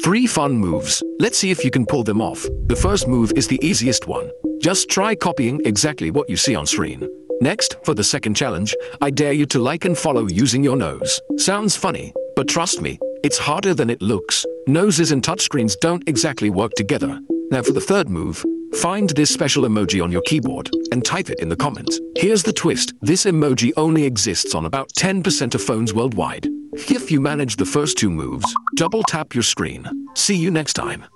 3 fun moves. Let's see if you can pull them off. The first move is the easiest one. Just try copying exactly what you see on screen. Next, for the second challenge, I dare you to like and follow using your nose. Sounds funny, but trust me, it's harder than it looks. Noses and touchscreens don't exactly work together. Now for the third move, find this special emoji on your keyboard and type it in the comments. Here's the twist. This emoji only exists on about 10% of phones worldwide. If you manage the first 2 moves, double tap your screen. See you next time.